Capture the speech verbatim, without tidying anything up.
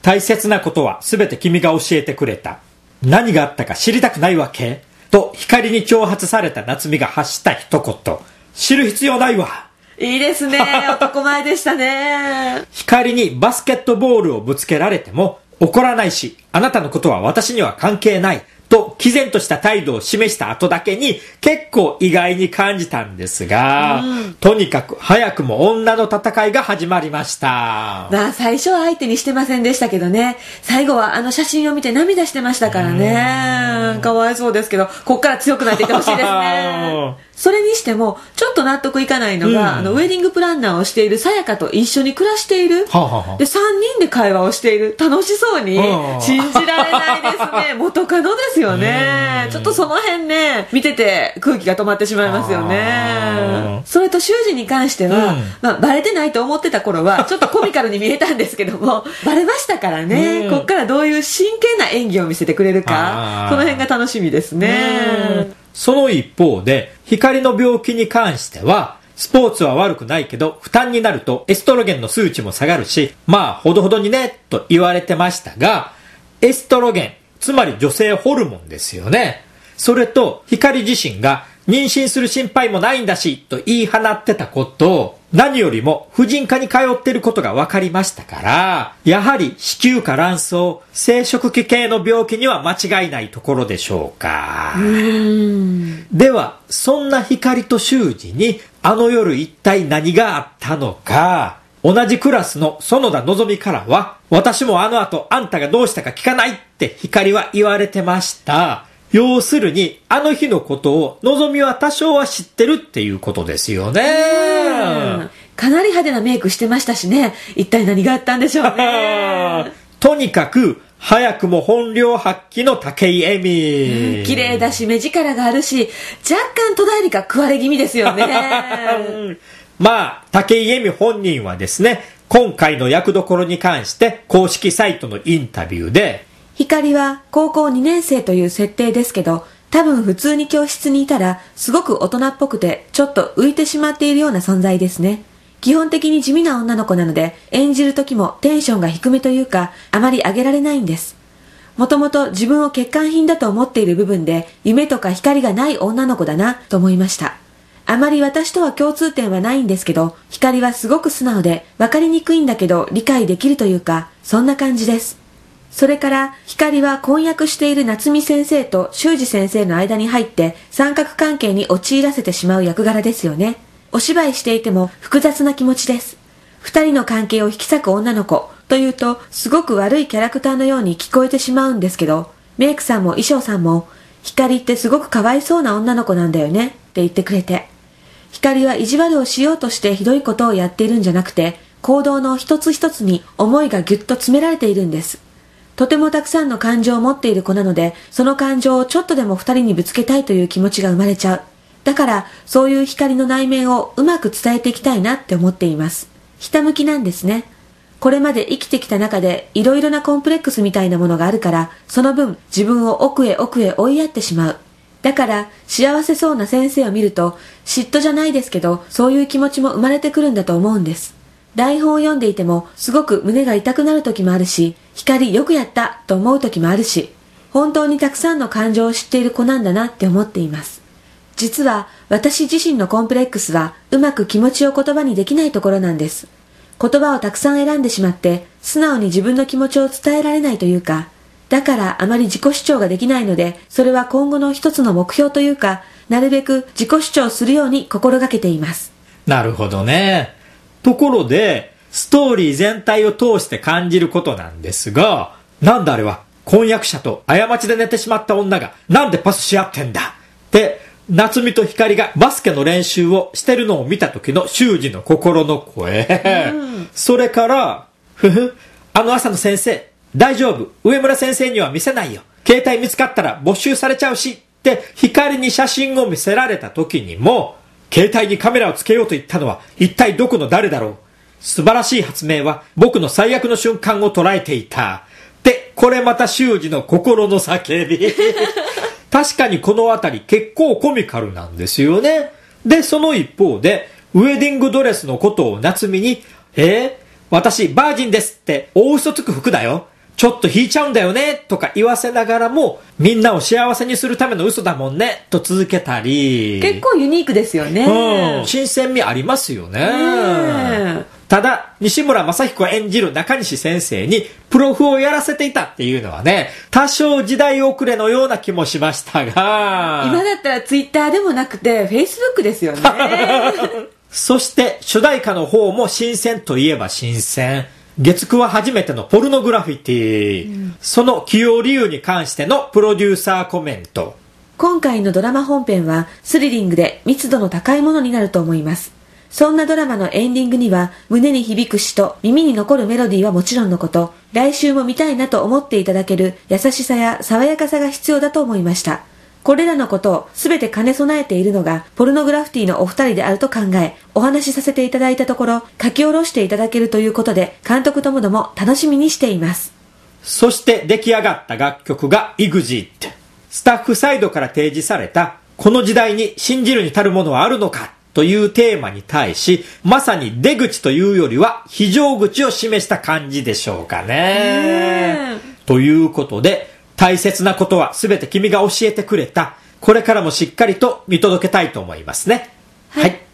大切なことはすべて君が教えてくれた。何があったか知りたくないわけと光に挑発された夏美が発した一言。知る必要ないわ。 いいですね。男前でしたね。 光にバスケットボールをぶつけられても怒らないし、あなたのことは私には関係ないと毅然とした態度を示した後だけに結構意外に感じたんですが、うん、とにかく早くも女の戦いが始まりました。 まあ最初は相手にしてませんでしたけどね、最後はあの写真を見て涙してましたからね。かわいそうですけど、こっから強くなっていってほしいですね。それにしてもちょっと納得いかないのが、うん、あのウェディングプランナーをしているさやかと一緒に暮らしている、はあはあ、でさんにんで会話をしている、楽しそうに、はあ、信じられないですね。元カノですよね。ちょっとその辺ね、見てて空気が止まってしまいますよね。それと修二に関しては、うん、まあ、バレてないと思ってた頃はちょっとコミカルに見えたんですけどもバレましたからね、うん、こっからどういう真剣な演技を見せてくれるか、その辺が楽しみですね。 その一方で光の病気に関しては、スポーツは悪くないけど負担になるとエストロゲンの数値も下がるし、まあほどほどにねと言われてましたが、エストロゲン、つまり女性ホルモンですよね。それと光自身が妊娠する心配もないんだしと言い放ってたことを、何よりも婦人科に通っていることが分かりましたから、やはり子宮か卵巣、生殖器系の病気には間違いないところでしょうか。うーん、ではそんな光と修二にあの夜一体何があったのか。同じクラスの園田のぞみからは、私もあの後あんたがどうしたか聞かないって光は言われてました。要するにあの日のことをのぞみは多少は知ってるっていうことですよね。 かなり派手なメイクしてましたしね。一体何があったんでしょうね。 とにかく早くも本領発揮の武井絵美、 うん、綺麗だし目力があるし、若干戸田恵梨香食われ気味ですよね。 まあ武井絵美本人はですね、今回の役どころに関して公式サイトのインタビューで、 光は高校にねん生という設定ですけど、多分普通に教室にいたらすごく大人っぽくてちょっと浮いてしまっているような存在ですね。基本的に地味な女の子なので、演じる時もテンションが低めというか、あまり上げられないんです。もともと自分を欠陥品だと思っている部分で、夢とか光がない女の子だなと思いました。あまり私とは共通点はないんですけど、光はすごく素直で分かりにくいんだけど理解できるというか、そんな感じです。それから光は婚約している夏美先生と修二先生の間に入って三角関係に陥らせてしまう役柄ですよね。お芝居していても複雑な気持ちです。二人の関係を引き裂く女の子というとすごく悪いキャラクターのように聞こえてしまうんですけど、メイクさんも衣装さんも光ってすごくかわいそうな女の子なんだよねって言ってくれて、光は意地悪をしようとしてひどいことをやっているんじゃなくて、行動の一つ一つに思いがぎゅっと詰められているんです。とてもたくさんの感情を持っている子なので、その感情をちょっとでも二人にぶつけたいという気持ちが生まれちゃう。だからそういう光の内面をうまく伝えていきたいなって思っています。ひたむきなんですね。これまで生きてきた中でいろいろなコンプレックスみたいなものがあるから、その分自分を奥へ奥へ追いやってしまう。だから幸せそうな先生を見ると嫉妬じゃないですけど、そういう気持ちも生まれてくるんだと思うんです。台本を読んでいてもすごく胸が痛くなる時もあるし、光よくやったと思う時もあるし、本当にたくさんの感情を知っている子なんだなって思っています。実は私自身のコンプレックスはうまく気持ちを言葉にできないところなんです。言葉をたくさん選んでしまって素直に自分の気持ちを伝えられないというか、だからあまり自己主張ができないので、それは今後の一つの目標というか、なるべく自己主張するように心がけています。 なるほどね。ところでストーリー全体を通して感じることなんですが、なんだあれは婚約者と過ちで寝てしまった女がなんでパスし合ってんだって夏美と光がバスケの練習をしてるのを見た時の修二の心の声、うん、それからふふあの朝の先生大丈夫、上村先生には見せないよ、携帯見つかったら没収されちゃうしって光に写真を見せられた時にも、携帯にカメラをつけようと言ったのは一体どこの誰だろう、素晴らしい発明は僕の最悪の瞬間を捉えていたって、これまた修二の心の叫び確かにこのあたり結構コミカルなんですよね。でその一方でウェディングドレスのことを夏美に、えー、私バージンですって大嘘つく服だよ、 ちょっと引いちゃうんだよねとか言わせながらも、みんなを幸せにするための嘘だもんねと続けたり。 結構ユニークですよね。 うん、新鮮味ありますよね。 ねただ、西村雅彦演じる中西先生にプロフをやらせていたっていうのはね、多少時代遅れのような気もしましたが。 今だったらツイッターでもなくてフェイスブックですよね。 そして主題歌の方も新鮮といえば新鮮。月9は初めてのポルノグラフィティ、うん、その起用理由に関してのプロデューサーコメント。 今回のドラマ本編はスリリングで密度の高いものになると思います。そんなドラマのエンディングには胸に響く詩と耳に残るメロディーはもちろんのこと、来週も見たいなと思っていただける優しさや爽やかさが必要だと思いました。これらのことをすべて兼ね備えているのがポルノグラフィティのお二人であると考え、お話しさせていただいたところ、書き下ろしていただけるということで、監督ともども楽しみにしています。 そして出来上がった楽曲が イグジット。スタッフサイドから提示された、この時代に信じるに足るものはあるのかというテーマに対し、まさに出口というよりは非常口を示した感じでしょうかね。ということで、大切なことはすべて君が教えてくれた。これからもしっかりと見届けたいと思いますね。 はい。はい